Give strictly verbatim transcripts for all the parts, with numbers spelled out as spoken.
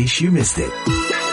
case you missed it.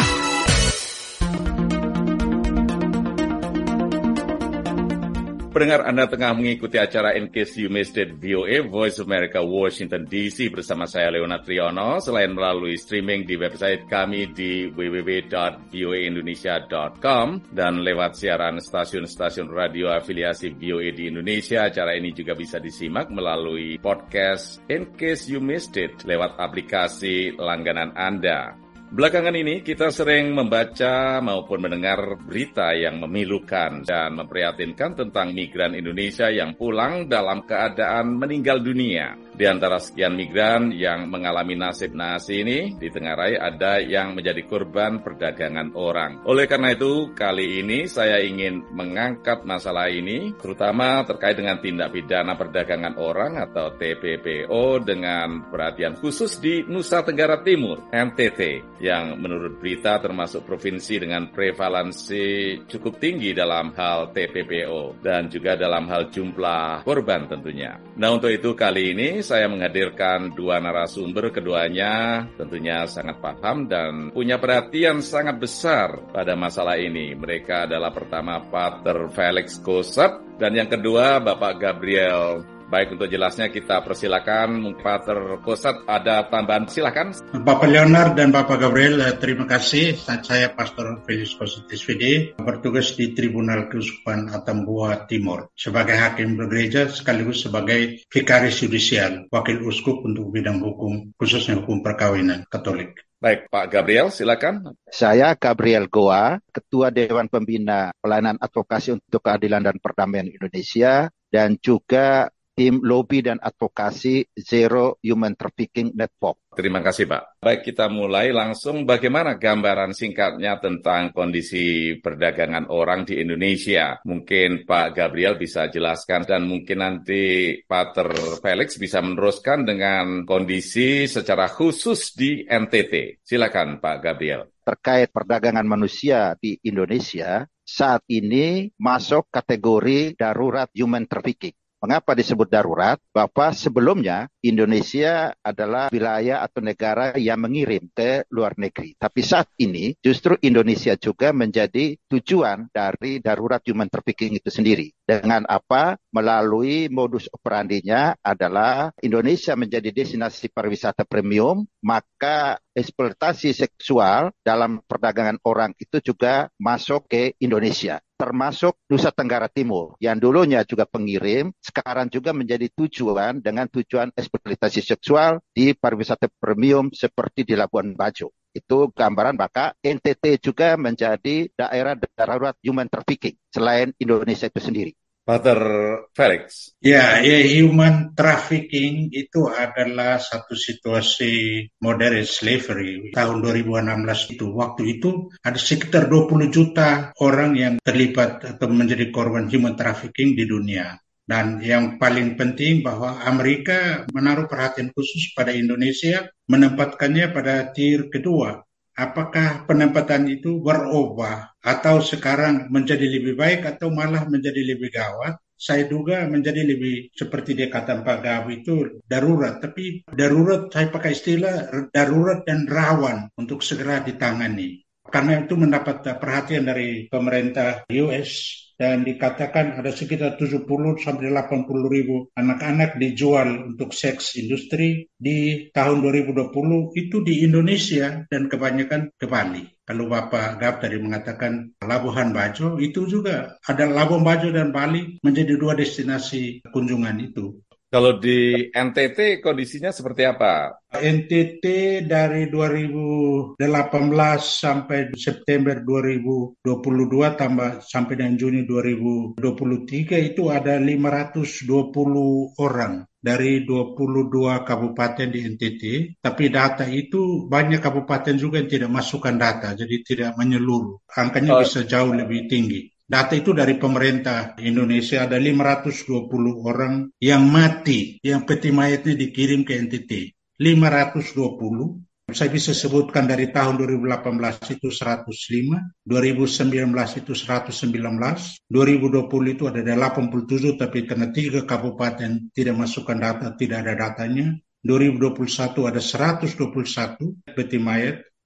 Pendengar, Anda tengah mengikuti acara In Case You Missed It V O A Voice of America Washington D C bersama saya Leonard Triono, selain melalui streaming di website kami di w w w dot v o a indonesia dot com dan lewat siaran stasiun-stasiun radio afiliasi V O A di Indonesia. Acara ini juga bisa disimak melalui podcast In Case You Missed It lewat aplikasi langganan Anda. Belakangan ini kita sering membaca maupun mendengar berita yang memilukan dan memprihatinkan tentang migran Indonesia yang pulang dalam keadaan meninggal dunia. Di antara sekian migran yang mengalami nasib naas ini, ditengarai ada yang menjadi korban perdagangan orang. Oleh karena itu, kali ini saya ingin mengangkat masalah ini, terutama terkait dengan tindak pidana perdagangan orang atau T P P O dengan perhatian khusus di Nusa Tenggara Timur, N T T, yang menurut berita termasuk provinsi dengan prevalensi cukup tinggi dalam hal T P P O dan juga dalam hal jumlah korban tentunya. Nah, untuk itu kali ini saya menghadirkan dua narasumber, keduanya tentunya sangat paham dan punya perhatian sangat besar pada masalah ini. Mereka adalah pertama Pater Felix Kosat dan yang kedua Bapak Gabriel. Baik, untuk jelasnya kita persilakan Pater Kosat, ada tambahan, silakan. Bapak Leonard dan Bapak Gabriel, terima kasih. Saya Pastor Felix Kosat S V D, bertugas di Tribunal Keuskupan Atambua Timur sebagai hakim bergereja sekaligus sebagai vikaris yudisial, wakil uskup untuk bidang hukum, khususnya hukum perkawinan Katolik. Baik, Pak Gabriel, silakan. Saya Gabriel Goa, Ketua Dewan Pembina Pelayanan Advokasi untuk Keadilan dan Perdamaian Indonesia, dan juga tim lobby dan advokasi Zero Human Trafficking Network. Terima kasih, Pak. Baik, kita mulai langsung. Bagaimana gambaran singkatnya tentang kondisi perdagangan orang di Indonesia? Mungkin Pak Gabriel bisa jelaskan dan mungkin nanti Pater Felix bisa meneruskan dengan kondisi secara khusus di N T T. Silakan, Pak Gabriel. Terkait perdagangan manusia di Indonesia, saat ini masuk kategori darurat human trafficking. Mengapa disebut darurat? Bapak, sebelumnya Indonesia adalah wilayah atau negara yang mengirim ke luar negeri. Tapi saat ini justru Indonesia juga menjadi tujuan dari darurat human trafficking itu sendiri. Dengan apa? Melalui modus operandinya adalah Indonesia menjadi destinasi pariwisata premium, maka eksploitasi seksual dalam perdagangan orang itu juga masuk ke Indonesia. Termasuk Nusa Tenggara Timur, yang dulunya juga pengirim, sekarang juga menjadi tujuan dengan tujuan eksploitasi seksual di pariwisata premium seperti di Labuan Bajo. Itu gambaran, maka N T T juga menjadi daerah darurat human trafficking selain Indonesia itu sendiri. Pater Felix. Ya, ya, human trafficking itu adalah satu situasi modern slavery. Tahun dua ribu enam belas itu, waktu itu ada sekitar dua puluh juta orang yang terlibat atau menjadi korban human trafficking di dunia. Dan yang paling penting bahwa Amerika menaruh perhatian khusus pada Indonesia, menempatkannya pada tier kedua. Apakah penempatan itu berubah atau sekarang menjadi lebih baik atau malah menjadi lebih gawat? Saya duga menjadi lebih seperti dia kata Pak Gab itu darurat. Tapi darurat, saya pakai istilah darurat dan rawan untuk segera ditangani. Karena itu mendapat perhatian dari pemerintah U S dan dikatakan ada sekitar tujuh puluh sampai delapan puluh ribu anak-anak dijual untuk seks industri di tahun dua ribu dua puluh itu di Indonesia dan kebanyakan ke Bali. Kalau Bapak Gab tadi mengatakan Labuan Bajo, itu juga ada Labuan Bajo dan Bali menjadi dua destinasi kunjungan itu. Kalau di N T T kondisinya seperti apa? N T T dari dua ribu delapan belas sampai September dua ribu dua puluh dua tambah sampai dengan Juni dua ribu dua puluh tiga itu ada lima ratus dua puluh orang dari dua puluh dua kabupaten di N T T. Tapi data itu banyak kabupaten juga yang tidak masukkan data, jadi tidak menyeluruh. Angkanya oh. bisa jauh lebih tinggi. Data itu dari pemerintah Indonesia ada lima ratus dua puluh orang yang mati, yang peti mayatnya dikirim ke N T T. lima ratus dua puluh. Saya bisa sebutkan dari tahun dua ribu delapan belas itu seratus lima, dua ribu sembilan belas itu seratus sembilan belas, dua ribu dua puluh itu ada delapan puluh tujuh, tapi karena tiga kabupaten tidak masukkan data, tidak ada datanya. dua ribu dua puluh satu ada seratus dua puluh satu peti mayat.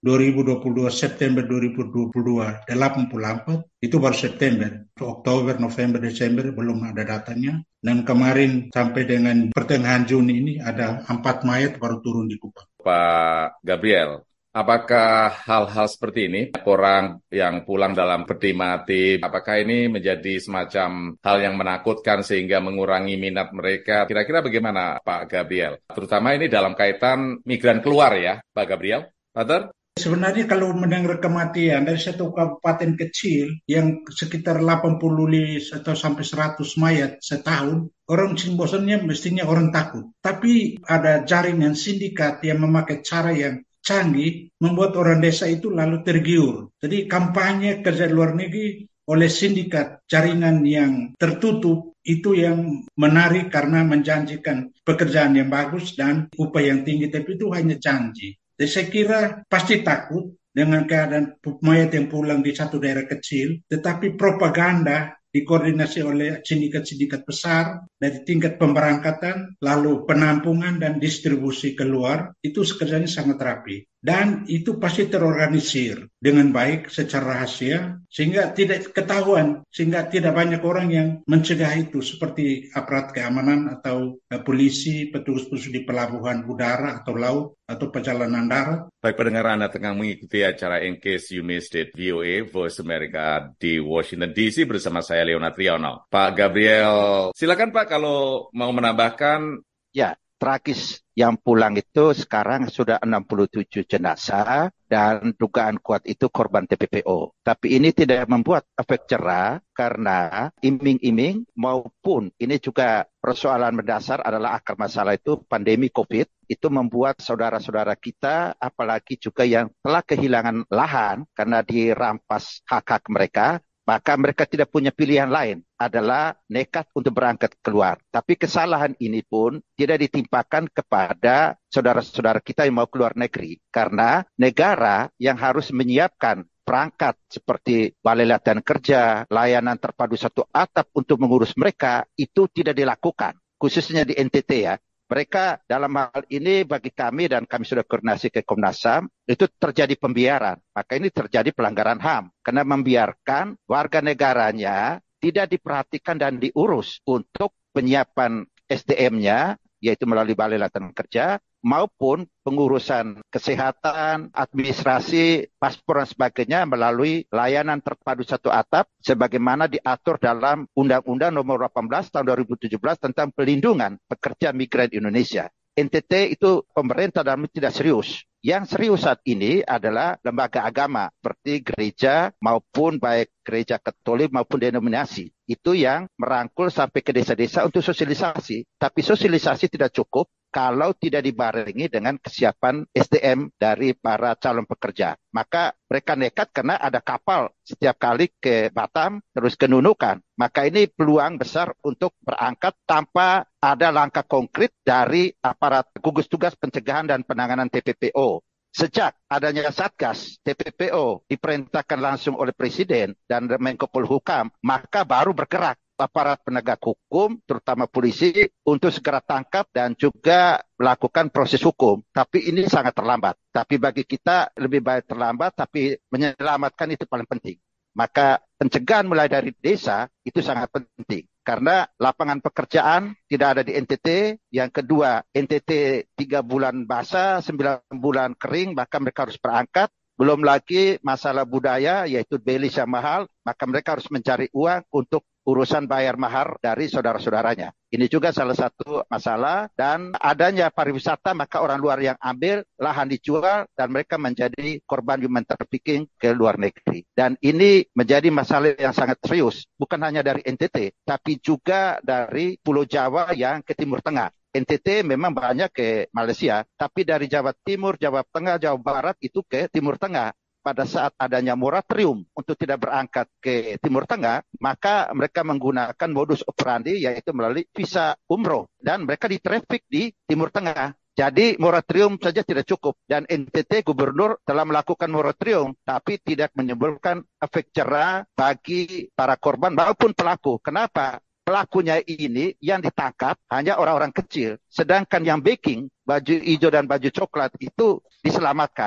dua ribu dua puluh dua September dua ribu dua puluh dua delapan puluh empat, itu baru September. Oktober, November, Desember belum ada datanya. Dan kemarin sampai dengan pertengahan Juni ini ada empat mayat baru turun di Kupang. Pak Gabriel, apakah hal-hal seperti ini, orang yang pulang dalam peti mati, apakah ini menjadi semacam hal yang menakutkan sehingga mengurangi minat mereka? Kira-kira bagaimana Pak Gabriel? Terutama ini dalam kaitan migran keluar ya, Pak Gabriel? Father? Sebenarnya kalau mendengar kematian dari satu kabupaten kecil yang sekitar delapan puluh atau sampai seratus mayat setahun, orang bosannya mestinya orang takut. Tapi ada jaringan sindikat yang memakai cara yang canggih membuat orang desa itu lalu tergiur. Jadi kampanye kerja luar negeri oleh sindikat jaringan yang tertutup itu yang menarik karena menjanjikan pekerjaan yang bagus dan upah yang tinggi, tapi itu hanya janji. Jadi saya kira pasti takut dengan keadaan mayat yang pulang di satu daerah kecil, tetapi propaganda dikoordinasi oleh sindikat-sindikat besar dari tingkat pemberangkatan, lalu penampungan dan distribusi keluar, itu kerjanya sangat rapi. Dan itu pasti terorganisir dengan baik secara rahasia, sehingga tidak ketahuan, sehingga tidak banyak orang yang mencegah itu, seperti aparat keamanan atau uh, polisi, petugas-petugas di pelabuhan udara atau laut, atau perjalanan darat. Baik pendengar, Anda tengah mengikuti acara In Case You Missed It, V O A, Voice America di Washington D C bersama saya Leona Triono. Pak Gabriel, silakan Pak kalau mau menambahkan. Ya, tragis yang pulang itu sekarang sudah enam puluh tujuh jenazah dan dugaan kuat itu korban T P P O. Tapi ini tidak membuat efek jerah karena iming-iming maupun ini juga persoalan mendasar adalah akar masalah itu pandemi COVID itu membuat saudara-saudara kita apalagi juga yang telah kehilangan lahan karena dirampas hak-hak mereka, maka mereka tidak punya pilihan lain adalah nekat untuk berangkat keluar. Tapi kesalahan ini pun tidak ditimpakan kepada saudara-saudara kita yang mau keluar negeri. Karena negara yang harus menyiapkan perangkat seperti Balai Latihan Kerja, layanan terpadu satu atap untuk mengurus mereka, itu tidak dilakukan. Khususnya di N T T ya. Mereka dalam hal ini bagi kami dan kami sudah koordinasi ke Komnas H A M, itu terjadi pembiaran. Maka ini terjadi pelanggaran H A M. Karena membiarkan warga negaranya tidak diperhatikan dan diurus untuk penyiapan S D M-nya, yaitu melalui Balai Latihan Kerja, maupun pengurusan kesehatan, administrasi, paspor dan sebagainya melalui layanan terpadu satu atap sebagaimana diatur dalam Undang-Undang Nomor delapan belas Tahun dua ribu tujuh belas tentang pelindungan pekerja migran Indonesia. N T T itu pemerintah dalam tidak serius. Yang serius saat ini adalah lembaga agama seperti gereja maupun baik gereja Katolik maupun denominasi. Itu yang merangkul sampai ke desa-desa untuk sosialisasi. Tapi sosialisasi tidak cukup kalau tidak dibarengi dengan kesiapan S D M dari para calon pekerja. Maka mereka nekat karena ada kapal setiap kali ke Batam terus ke Nunukan. Maka ini peluang besar untuk berangkat tanpa ada langkah konkret dari aparat gugus tugas pencegahan dan penanganan T P P O. Sejak adanya Satgas T P P O diperintahkan langsung oleh Presiden dan Menko Polhukam, maka baru bergerak aparat penegak hukum, terutama polisi, untuk segera tangkap dan juga melakukan proses hukum. Tapi ini sangat terlambat. Tapi bagi kita lebih baik terlambat, tapi menyelamatkan itu paling penting. Maka pencegahan mulai dari desa itu sangat penting. Karena lapangan pekerjaan tidak ada di N T T. Yang kedua, N T T tiga bulan basah, sembilan bulan kering, maka mereka harus berangkat. Belum lagi masalah budaya, yaitu belis yang mahal, maka mereka harus mencari uang untuk urusan bayar mahar dari saudara-saudaranya. Ini juga salah satu masalah. Dan adanya pariwisata, maka orang luar yang ambil, lahan dijual, dan mereka menjadi korban human trafficking ke luar negeri. Dan ini menjadi masalah yang sangat serius. Bukan hanya dari N T T, tapi juga dari Pulau Jawa yang ke Timur Tengah. N T T memang banyak ke Malaysia, tapi dari Jawa Timur, Jawa Tengah, Jawa Barat itu ke Timur Tengah. Pada saat adanya moratorium untuk tidak berangkat ke Timur Tengah, maka mereka menggunakan modus operandi yaitu melalui visa umroh dan mereka ditrafik di Timur Tengah. Jadi moratorium saja tidak cukup dan N T T gubernur telah melakukan moratorium tapi tidak menimbulkan efek jerah bagi para korban maupun pelaku. Kenapa? Pelakunya ini yang ditangkap hanya orang-orang kecil, sedangkan yang backing baju hijau dan baju coklat itu diselamatkan.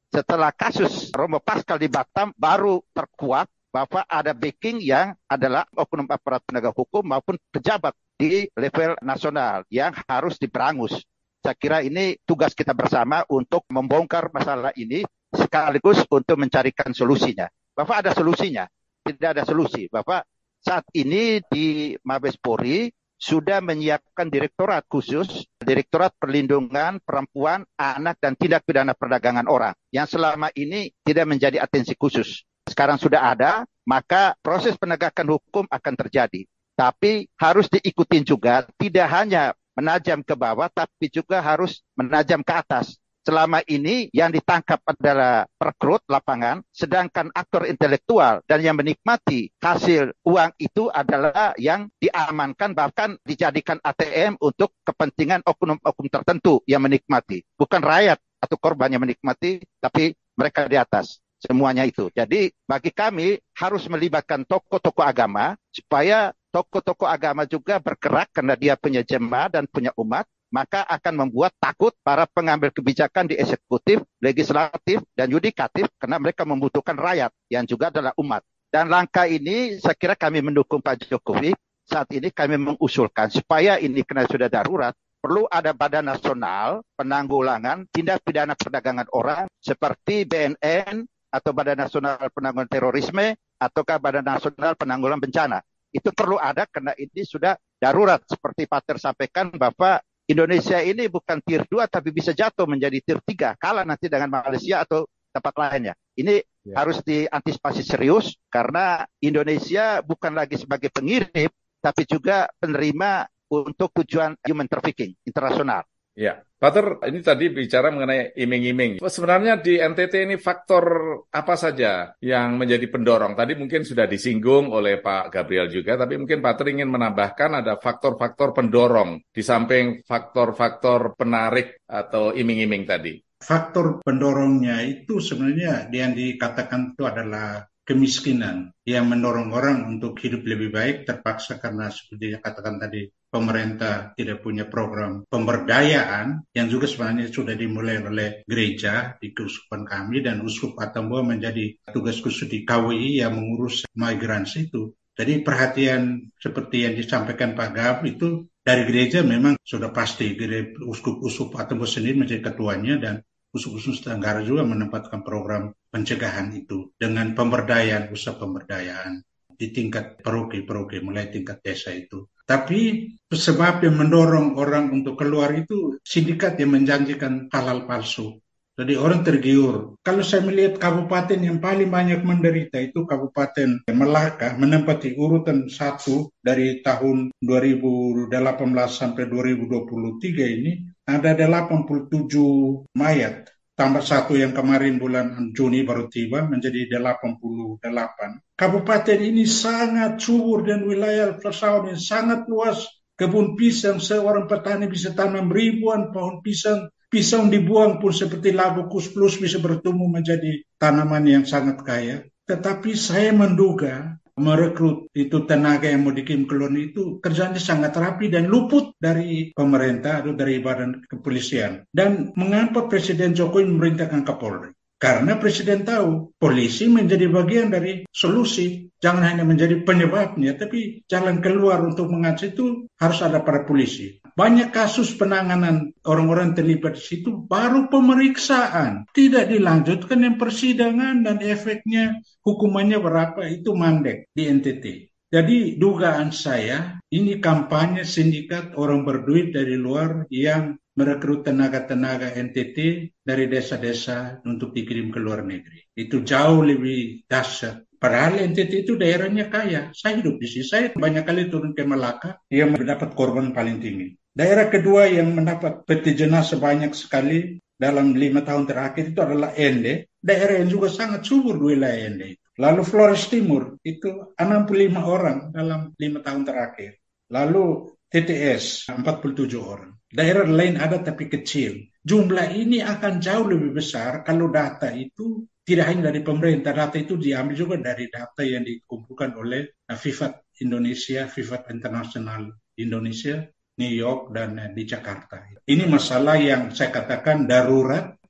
setelah kasus Romo Pascal di Batam baru terkuat bahwa ada backing yang adalah oknum aparat penegak hukum maupun pejabat di level nasional yang harus diberangus. Saya kira ini tugas kita bersama untuk membongkar masalah ini sekaligus untuk mencarikan solusinya. Bapak ada solusinya? Tidak ada solusi. Bapak saat ini di Mabes Polri sudah menyiapkan direktorat khusus, Direktorat Perlindungan Perempuan, Anak, dan Tindak Pidana Perdagangan Orang yang selama ini tidak menjadi atensi khusus. Sekarang sudah ada, maka proses penegakan hukum akan terjadi. Tapi harus diikutin juga, tidak hanya menajam ke bawah, tapi juga harus menajam ke atas. Selama ini yang ditangkap adalah perekrut lapangan, sedangkan aktor intelektual dan yang menikmati hasil uang itu adalah yang diamankan, bahkan dijadikan A T M untuk kepentingan oknum-oknum tertentu yang menikmati. Bukan rakyat atau korban yang menikmati, tapi mereka di atas. Semuanya itu. Jadi bagi kami harus melibatkan tokoh-tokoh agama supaya tokoh-tokoh agama juga bergerak karena dia punya jemaah dan punya umat, maka akan membuat takut para pengambil kebijakan di eksekutif, legislatif, dan yudikatif karena mereka membutuhkan rakyat yang juga adalah umat. Dan langkah ini saya kira kami mendukung Pak Jokowi. Saat ini kami mengusulkan supaya ini karena sudah darurat, perlu ada Badan Nasional Penanggulangan Tindak Pidana Perdagangan Orang seperti B N N atau Badan Nasional Penanggulangan Terorisme ataukah Badan Nasional Penanggulangan Bencana. Itu perlu ada karena ini sudah darurat. Seperti Pater sampaikan bahwa Indonesia ini bukan tier dua tapi bisa jatuh menjadi tier tiga. Kalah nanti dengan Malaysia atau tempat lainnya. Ini ya. Harus diantisipasi serius karena Indonesia bukan lagi sebagai pengirim tapi juga penerima untuk tujuan human trafficking internasional. Ya, Pater, ini tadi bicara mengenai iming-iming. Sebenarnya di N T T ini faktor apa saja yang menjadi pendorong? Tadi mungkin sudah disinggung oleh Pak Gabriel juga, tapi mungkin Pater ingin menambahkan ada faktor-faktor pendorong di samping faktor-faktor penarik atau iming-iming tadi. Faktor pendorongnya itu sebenarnya yang dikatakan itu adalah kemiskinan yang mendorong orang untuk hidup lebih baik terpaksa karena seperti yang katakan tadi pemerintah tidak punya program pemberdayaan yang juga sebenarnya sudah dimulai oleh gereja di keuskupan kami dan Uskup Atambua menjadi tugas khusus di K W I yang mengurus migrasi itu. Jadi perhatian seperti yang disampaikan Pak Gab itu dari gereja memang sudah pasti Uskup Atambua sendiri menjadi ketuanya dan Uskup-uskup Tenggara juga menempatkan program pencegahan itu dengan pemberdayaan, usaha pemberdayaan di tingkat paroki-paroki mulai tingkat desa itu. Tapi sebab yang mendorong orang untuk keluar itu sindikat yang menjanjikan hal-hal palsu. Jadi orang tergiur. Kalau saya melihat kabupaten yang paling banyak menderita itu Kabupaten Melaka menempati urutan satu dari tahun dua ribu delapan belas sampai dua ribu dua puluh tiga ini ada delapan puluh tujuh mayat. Tambah satu yang kemarin bulan Juni baru tiba menjadi delapan puluh delapan. Kabupaten ini sangat subur dan wilayah persawahan yang sangat luas. Kebun pisang seorang petani bisa tanam ribuan pohon pisang. Pisang dibuang pun seperti labu kus-plus bisa bertumbuh menjadi tanaman yang sangat kaya. Tetapi saya menduga merekrut itu tenaga yang mau dikirim keluar itu kerjanya sangat rapi dan luput dari pemerintah atau dari badan kepolisian. Dan mengapa Presiden Jokowi memerintahkan Kapolri? Karena Presiden tahu polisi menjadi bagian dari solusi, jangan hanya menjadi penyebabnya, tapi jalan keluar untuk mengatasi itu harus ada para polisi. Banyak kasus penanganan orang-orang terlibat di situ baru pemeriksaan, tidak dilanjutkan yang persidangan dan efeknya hukumannya berapa itu mandek di N T T. Jadi dugaan saya ini kampanye sindikat orang berduit dari luar yang merekrut tenaga-tenaga N T T dari desa-desa untuk dikirim ke luar negeri. Itu jauh lebih dahsyat. Padahal N T T itu daerahnya kaya. Saya hidup di sini. Saya banyak kali turun ke Melaka yang mendapat korban paling tinggi. Daerah kedua yang mendapat peti jenazah banyak sekali dalam lima tahun terakhir itu adalah Ende. Daerah yang juga sangat subur di wilayah Ende. Lalu Flores Timur itu enam puluh lima orang dalam lima tahun terakhir. Lalu T T S empat puluh tujuh orang. Daerah lain ada tapi kecil. Jumlah ini akan jauh lebih besar kalau data itu tidak hanya dari pemerintah. Data itu diambil juga dari data yang dikumpulkan oleh FIFAT Indonesia, FIFAT Internasional Indonesia, New York, dan di Jakarta. Ini masalah yang saya katakan darurat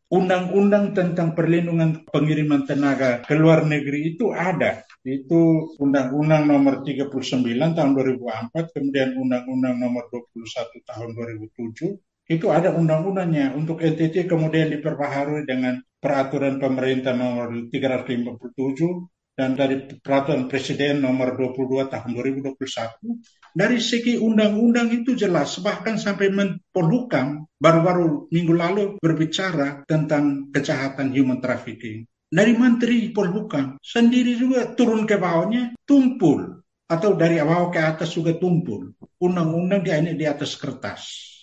Undang-undang tentang perlindungan pengiriman tenaga ke luar negeri itu ada. Itu Undang-Undang nomor tiga puluh sembilan tahun dua ribu empat, kemudian Undang-Undang nomor dua puluh satu tahun dua ribu tujuh. Itu ada undang-undangnya. Untuk N T T kemudian diperbaharui dengan peraturan pemerintah nomor tiga ratus lima puluh tujuh dan dari peraturan presiden nomor dua puluh dua tahun dua ribu dua puluh satu. Dari segi undang-undang itu jelas, bahkan sampai Menpolhukam baru-baru minggu lalu berbicara tentang kejahatan human trafficking. Dari Menteri Polhukam sendiri juga turun ke bawahnya tumpul, atau dari bawah ke atas juga tumpul. Undang-undang di, di atas kertas.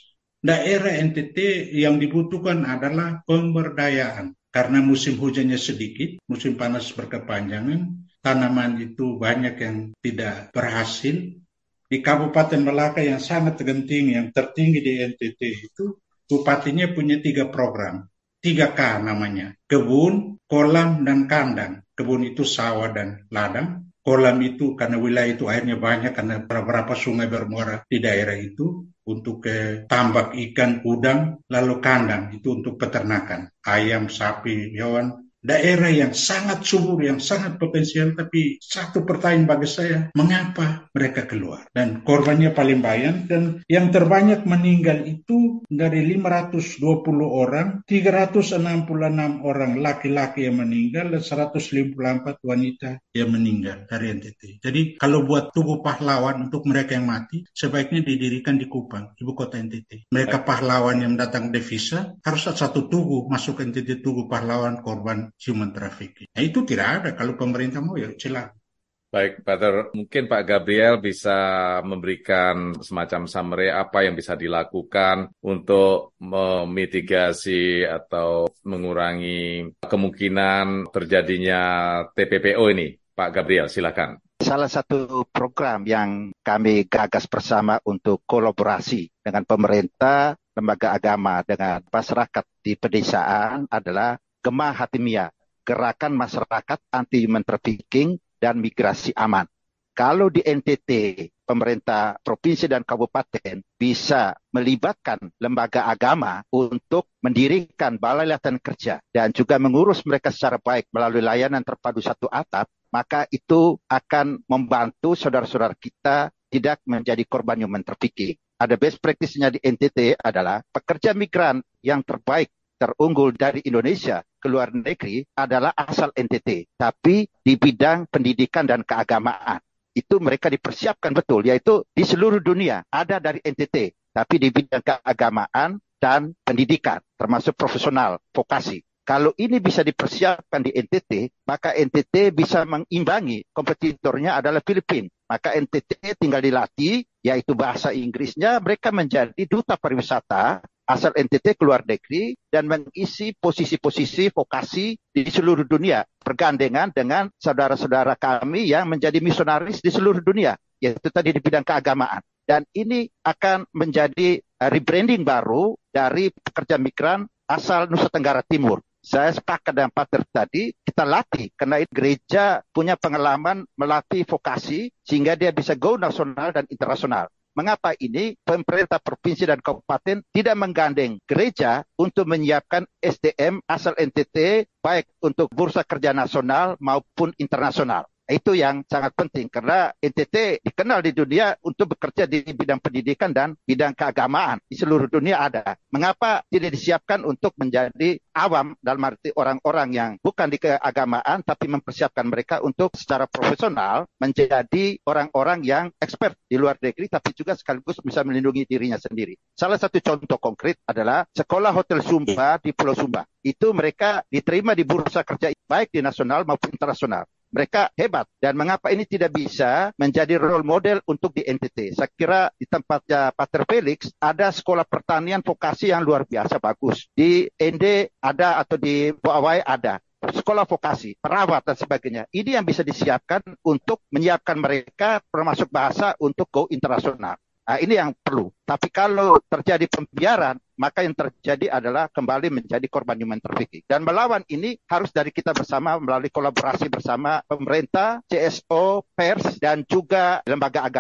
Daerah N T T yang dibutuhkan adalah pemberdayaan. Karena musim hujannya sedikit, musim panas berkepanjangan, tanaman itu banyak yang tidak berhasil. Di Kabupaten Melaka yang sangat genting, yang tertinggi di N T T itu, bupatinya punya tiga program. tiga K namanya. Kebun, kolam, dan kandang. Kebun itu sawah dan ladang. Kolam itu karena wilayah itu airnya banyak, karena beberapa sungai bermuara di daerah itu. Untuk ke tambak ikan, udang, lalu kandang itu untuk peternakan. Ayam, sapi, hewan. Daerah yang sangat subur, yang sangat potensial, tapi satu pertanyaan bagi saya, mengapa mereka keluar? Dan korbannya paling banyak, dan yang terbanyak meninggal itu dari lima ratus dua puluh orang, tiga ratus enam puluh enam orang laki-laki yang meninggal, dan seratus lima puluh empat wanita yang meninggal dari N T T. Jadi kalau buat tugu pahlawan untuk mereka yang mati, sebaiknya didirikan di Kupang, ibu kota N T T. Mereka pahlawan yang datang devisa, harus satu tugu, masuk N T T, tugu pahlawan korban human trafficking. Nah, itu tidak ada. Kalau pemerintah mau, ya silakan. Baik, Pak, mungkin Pak Gabriel bisa memberikan semacam summary apa yang bisa dilakukan untuk memitigasi atau mengurangi kemungkinan terjadinya T P P O ini. Pak Gabriel, silakan. Salah satu program yang kami gagas bersama untuk kolaborasi dengan pemerintah, lembaga agama, dengan masyarakat di pedesaan adalah Gemah Hatimiyah, Gerakan Masyarakat Anti Human Trafficking dan Migrasi Aman. Kalau di N T T, pemerintah provinsi dan kabupaten bisa melibatkan lembaga agama untuk mendirikan balai latihan kerja dan juga mengurus mereka secara baik melalui layanan terpadu satu atap, maka itu akan membantu saudara-saudara kita tidak menjadi korban human trafficking. Ada best practice-nya di N T T adalah pekerja migran yang terbaik, terunggul dari Indonesia ke luar negeri adalah asal N T T, tapi di bidang pendidikan dan keagamaan. Itu mereka dipersiapkan betul, yaitu di seluruh dunia ada dari N T T, tapi di bidang keagamaan dan pendidikan, termasuk profesional, vokasi. Kalau ini bisa dipersiapkan di N T T, maka N T T bisa mengimbangi kompetitornya adalah Filipina. Maka N T T tinggal dilatih, yaitu bahasa Inggrisnya, mereka menjadi duta pariwisata asal N T T ke luar negeri dan mengisi posisi-posisi vokasi di seluruh dunia, bergandengan dengan saudara-saudara kami yang menjadi misionaris di seluruh dunia, yaitu tadi di bidang keagamaan. Dan ini akan menjadi rebranding baru dari pekerja migran asal Nusa Tenggara Timur. Saya sepakat dengan Pak Ter tadi, kita latih, karena gereja punya pengalaman melatih vokasi sehingga dia bisa go nasional dan internasional. Mengapa ini pemerintah provinsi dan kabupaten tidak menggandeng gereja untuk menyiapkan S D M asal N T T baik untuk bursa kerja nasional maupun internasional? Itu yang sangat penting karena N T T dikenal di dunia untuk bekerja di bidang pendidikan dan bidang keagamaan. Di seluruh dunia ada. Mengapa tidak disiapkan untuk menjadi awam, dalam arti orang-orang yang bukan di keagamaan tapi mempersiapkan mereka untuk secara profesional menjadi orang-orang yang expert di luar negeri tapi juga sekaligus bisa melindungi dirinya sendiri. Salah satu contoh konkret adalah Sekolah Hotel Sumba di Pulau Sumba. Itu mereka diterima di bursa kerja baik di nasional maupun internasional. Mereka hebat. Dan mengapa ini tidak bisa menjadi role model untuk di N T T? Saya kira di tempatnya Pater Felix ada sekolah pertanian vokasi yang luar biasa bagus. Di N D ada atau di Buawai ada. Sekolah vokasi, perawat dan sebagainya. Ini yang bisa disiapkan untuk menyiapkan mereka termasuk bahasa untuk go internasional. Nah, ini yang perlu. Tapi kalau terjadi pembiaran, maka yang terjadi adalah kembali menjadi korban human trafficking. Dan melawan ini harus dari kita bersama melalui kolaborasi bersama pemerintah, C S O, pers, dan juga lembaga agama.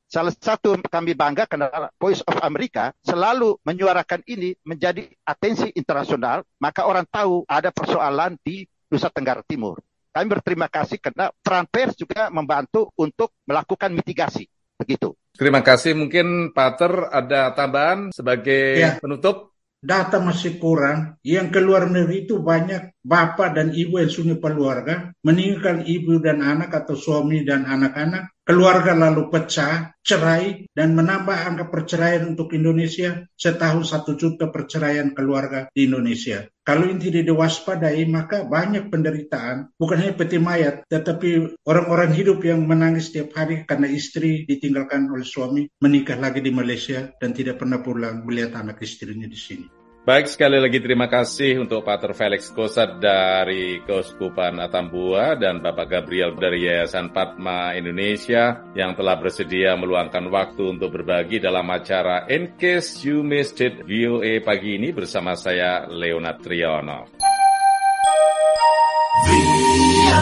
Salah satu kami bangga karena Voice of America selalu menyuarakan ini menjadi atensi internasional, maka orang tahu ada persoalan di Nusa Tenggara Timur. Kami berterima kasih karena peran pers juga membantu untuk melakukan mitigasi. Begitu. Terima kasih. Mungkin Pater ada tambahan sebagai ya. penutup? Data masih kurang. Yang keluar negeri itu banyak bapak dan ibu yang sudah keluarga, meninggalkan ibu dan anak atau suami dan anak-anak, keluarga lalu pecah, cerai, dan menambah angka perceraian untuk Indonesia. Setahun satu juta perceraian keluarga di Indonesia. Kalau ini tidak diwaspadai, maka banyak penderitaan, bukan hanya peti mayat, tetapi orang-orang hidup yang menangis setiap hari karena istri ditinggalkan oleh suami, menikah lagi di Malaysia, dan tidak pernah pulang melihat anak istrinya di sini. Baik, sekali lagi terima kasih untuk Pater Felix Kosat dari Keuskupan Atambua dan Bapak Gabriel dari Yayasan Padma Indonesia yang telah bersedia meluangkan waktu untuk berbagi dalam acara In Case You Missed It V O A pagi ini bersama saya, Leonard Triono.